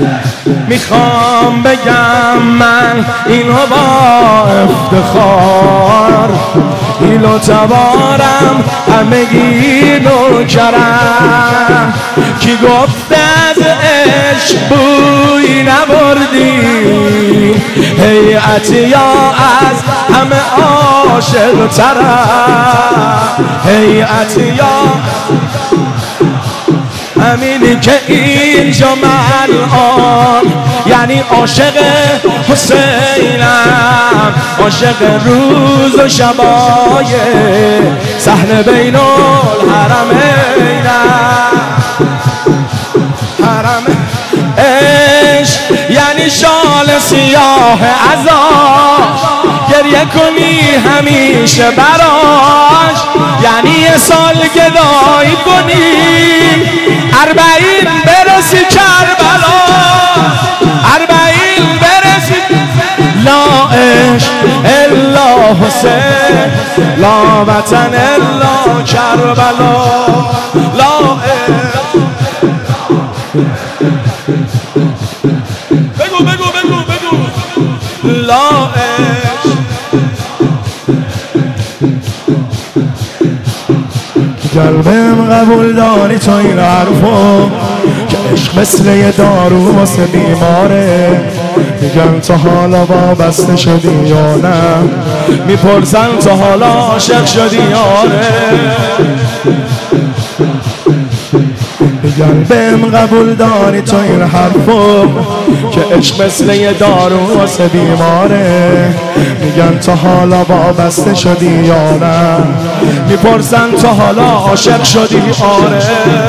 میخوام بگم من اینو با افتخار، ایل و تبارم همگی نوکرم. کی گفته از عشق بوی نبردی، هیئت یا از همه عاشق ترم، هیئت یا همینی که اینجا من الان، یعنی عاشق حسینم، عاشق روز و شبای صحن بین الحرمینم. حرم عشق یعنی شال سیاه عذاب، گریه کنی همیشه براش، یعنی یه سال گدایی کنی 40 برسی کربلا، 40 برسی. لا عشق الا حسین، لا وطن الا کربلا، لا عشق. بگو بگو بگو بگو. لا عشق قلبم قبول داری تو این حرفو، که عشق مثل یه دارو واسه بیماره. میگن تا حالا وابسته شدی یا نه، میپرسن تا حالا عاشق شدی یا نه. قلبم قبول داری تو این حرفو، که عشق مثل یه دارو واسه بیماره. میگن تا حالا وابسته شدی یا نه، میپرسن تا حالا عاشق شدی آره.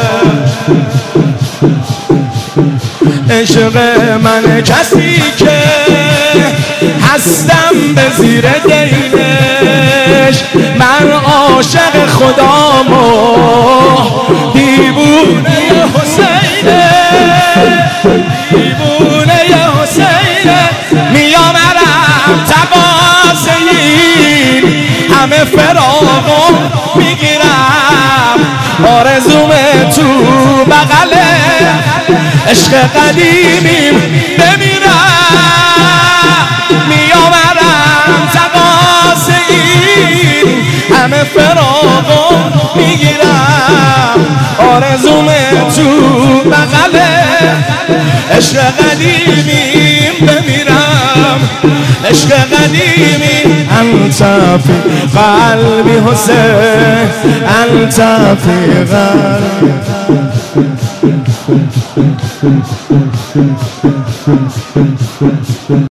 عشق من کسی که هستم به زیر دینش، من عاشق خدام و دیوونه حسینه، دیوونه حسینه. میامرم تقاسین همه فراغو میگیرم، آرزوم تو بغله عشق قدیمیم بمیرم. میامرم تقاسین همه فراغو میگیرم، آرزوم تو بغله عشق قدیمیم بمیرم، عشق قدیمی. انت فی قلبی حسین، انت فی قلبی.